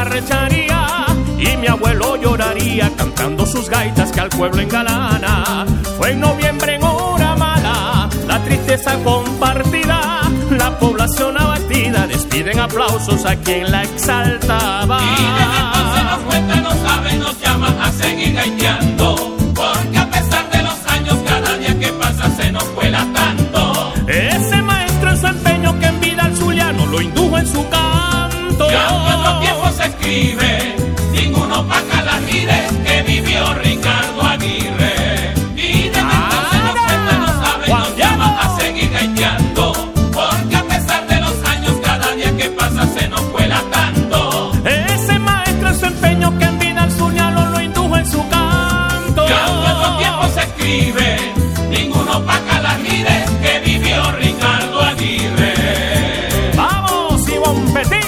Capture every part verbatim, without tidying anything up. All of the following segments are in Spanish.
arrecharía y mi abuelo lloraría cantando sus gaitas que al pueblo engalana. Fue en noviembre en hora mala, la tristeza compartida, la población abatida, despiden aplausos a quien la exaltaba. Y desde entonces nos cuenta, nos sabe, nos llama a seguir gaiteando, porque a pesar de los años cada día que pasa se nos cuela tanto. Ese maestro en su empeño que en vida al zuliano lo indujo en su canto. Ya en nuestro tiempo se escribe, ninguno paga las gires que vivió Ricardo Aguirre. Y desde entonces nos cuenta, nos sabe, nos llama a seguir gaiteando, porque a pesar de los años cada día que pasa se nos cuela tanto. Ese maestro en su empeño que en vida al zuliano lo indujo en su canto. Ya en nuestro tiempo se escribe, ninguno paga las gires que vivió Ricardo Aguirre. ¡Vamos, Ivonne Petit!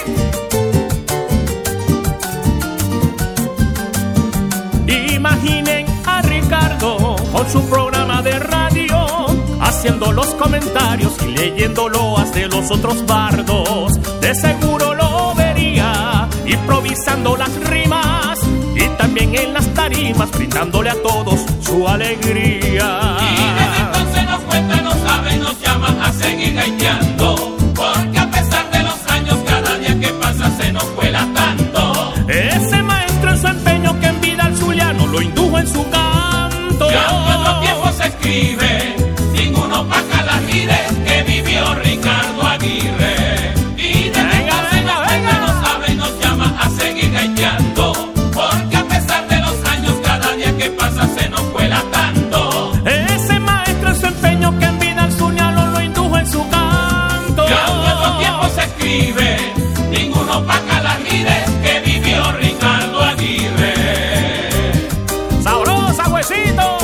Imaginen a Ricardo con su programa de radio, haciendo los comentarios y leyendo loas de los otros bardos. De seguro lo vería improvisando las rimas y también en las tarimas brindándole a todos su alegría. Y desde entonces nos cuenta, nos sabe, nos llama a seguir gaiteando, porque a pesar de los años cada día que pasa se nos cuela tanto. Ese maestro en su empeño que en vida al zuliano lo indujo en su canto. Ya en nuestro tiempo se escribe, ninguno paga las gires que vivió Ricardo Aguirre. Y desde entonces nos cuenta, nos sabe, nos llama a seguir gaiteando, porque a pesar de los años cada día que pasa se nos cuela tanto. Ese maestro en su empeño que en vida al zuliano lo indujo en su canto. Ya en nuestro tiempo se escribe, ninguno paga las gires que vivió Ricardo Aguirre. ¡Sabrosa, huesito!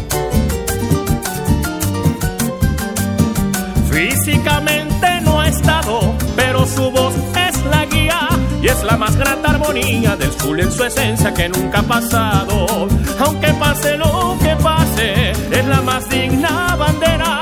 Físicamente no ha estado, pero su voz es la guía y es la más grata armonía del Zulia en su esencia que nunca ha pasado. Aunque pase lo que pase, es la más digna bandera